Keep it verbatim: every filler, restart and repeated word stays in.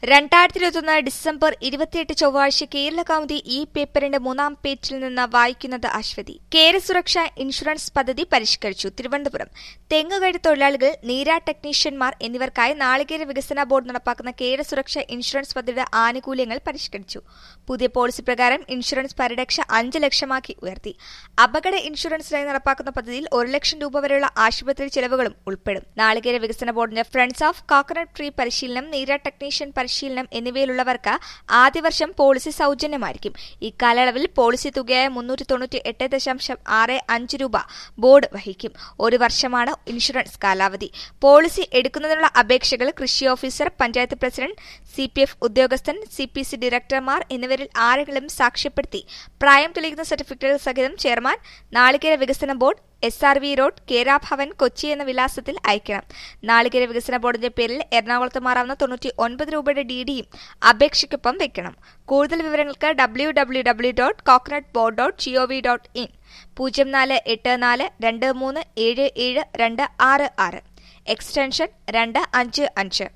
രണ്ടായിരത്തി ഇരുപത്തിയൊന്ന് ഡിസംബർ ഇരുപത്തിയെട്ട് ചൊവ്വാഴ്ച കേരള കൗമുദി ഈ പേപ്പറിന്റെ മൂന്നാം പേജിൽ നിന്ന് വായിക്കുന്നത് അശ്വതി. കേര സുരക്ഷാ ഇൻഷുറൻസ് പദ്ധതി പരിഷ്കരിച്ചു. തിരുവനന്തപുരം. തെങ്ങുകയറ്റ തൊഴിലാളികൾ, നീര ടെക്നീഷ്യന്മാർ എന്നിവർക്കായി നാളികേര വികസന ബോർഡ് നടപ്പാക്കുന്ന കേര സുരക്ഷാ ഇൻഷുറൻസ് പദ്ധതിയുടെ ആനുകൂല്യങ്ങൾ പരിഷ്കരിച്ചു. പുതിയ പോളിസി പ്രകാരം ഇൻഷുറൻസ് പരിരക്ഷ അഞ്ച് ലക്ഷമാക്കി ഉയർത്തി. അപകട ഇൻഷുറൻസിനായി നടപ്പാക്കുന്ന പദ്ധതിയിൽ ഒരു ലക്ഷം രൂപ വരെയുള്ള ആശുപത്രി ചെലവുകളും ഉൾപ്പെടും. നാളികേര വികസന ബോർഡിന്റെ ഫ്രണ്ട്സ് ഓഫ് കോക്കനട്ട് ട്രീ പരിശീലനം, നീര ടെക്നീഷ്യൻ പരിശീലനം എന്നിവയിലുള്ളവർക്ക് ആദ്യ വർഷം പോളിസി സൗജന്യമായിരിക്കും. ഇക്കാലയളവിൽ പോളിസി തുകയായ മുന്നൂറ്റി തൊണ്ണൂറ്റി എട്ട് ദശാംശം ആറ് അഞ്ച് രൂപ ബോർഡ് വഹിക്കും. ഒരു വർഷമാണ് ഇൻഷുറൻസ് കാലാവധി. പോളിസി എടുക്കുന്നതിനുള്ള അപേക്ഷകൾ കൃഷി officer, panchayat president, C P F ഉദ്യോഗസ്ഥൻ, സി പി സി ഡയറക്ടർമാർ എന്നിവരിൽ ആരെങ്കിലും സാക്ഷ്യപ്പെടുത്തി പ്രായം തെളിയിക്കുന്ന സർട്ടിഫിക്കറ്റുകൾ സഹിതം ചെയർമാൻ, നാളികേര വികസന board, S R V road, Kerabhavan, Kochi എന്ന വിലാസത്തിൽ അയക്കണം. നാളികേര വികസന ബോർഡിന്റെ പേരിൽ എറണാകുളത്ത് മാറാവുന്ന തൊണ്ണൂറ്റി ഒൻപത് രൂപയുടെ ഡി ഡിയും അപേക്ഷയ്ക്കൊപ്പം വെക്കണം. കൂടുതൽ വിവരങ്ങൾക്ക് W W W dot coconut board dot G O V dot in പൂജ്യം നാല് എട്ട് നാല് രണ്ട് മൂന്ന് ഏഴ് ഏഴ് രണ്ട് ആറ് ആറ് എക്സ്റ്റൻഷൻ രണ്ട് അഞ്ച് അഞ്ച്.